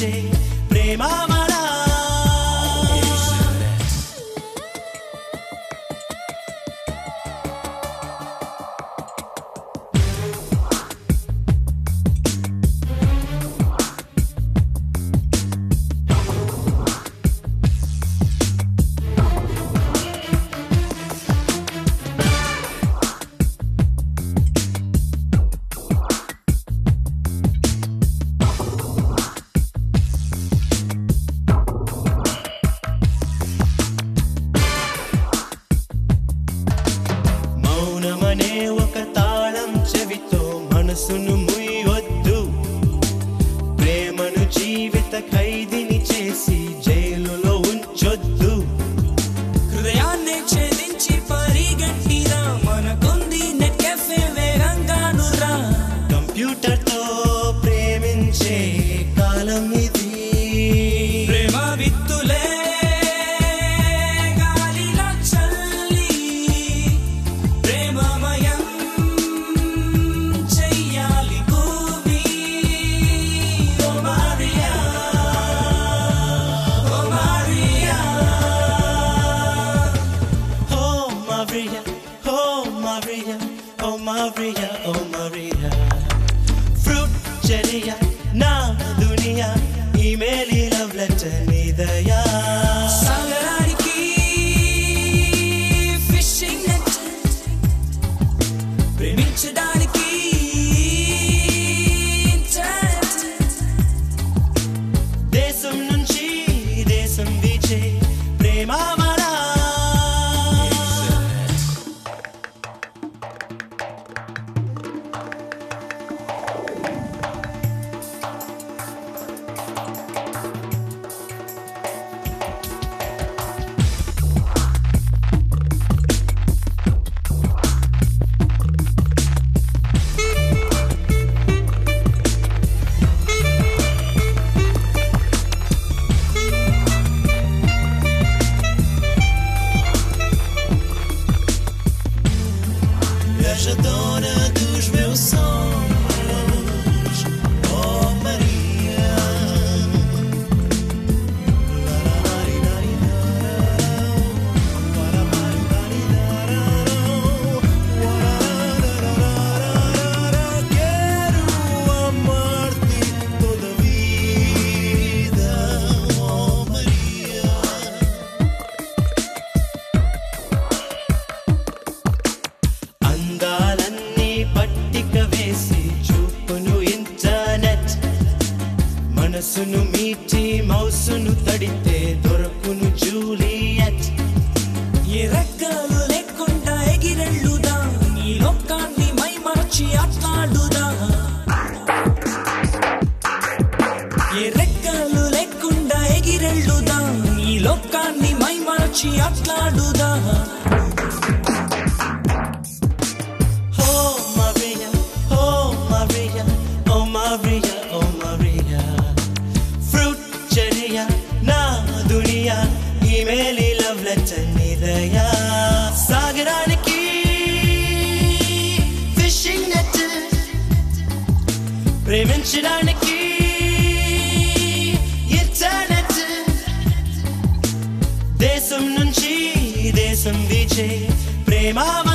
వీచే ప్రేమామలా మనసును ముయ్యొద్దు ప్రేమను జీవిత ఖైదీని చేసి జైలులో ఉంచొద్దు హృదయాన్ని ఛేదించి పరిగెట్టిరా మనకుంది నెట్ కెఫే వేగంగాను రా కంప్యూటర్తో ప్రేమించే కాలం ఇది ప్రేమ విత్తులే గాలిలో చల్లి ప్రేమమయం Oh Maria, oh Maria, fruit cheria, na dunia, email love letter nidaya. Sagarariki fishing net, preminchadaniki internet. Desam nunchi, desam viche, premamala. Viajadora dos meus sonhos, oh Maria. Quero amar-te toda a vida, oh Maria. అందాలన్నీ పట్టిక వేసి చూపును internet మనసును మీటి మౌసును తడితే దొరకును Juliet ఏ రెక్కలు లేకుండా ఎగిరెళ్ళుదా నీ లోకాన్ని మైమరచి ఆట్లాడుదా ఏ రెక్కలు లేకుండా ఎగిరెళ్ళుదా నీ లోకాన్ని మైమరచి ఆట్లాడుదా Maria, oh Maria, fruit cheria, na dunia, email love letter nidaya. Sagaraniki fishing net, preminchadaniki internet. Desam nunchi, desam viche, prema.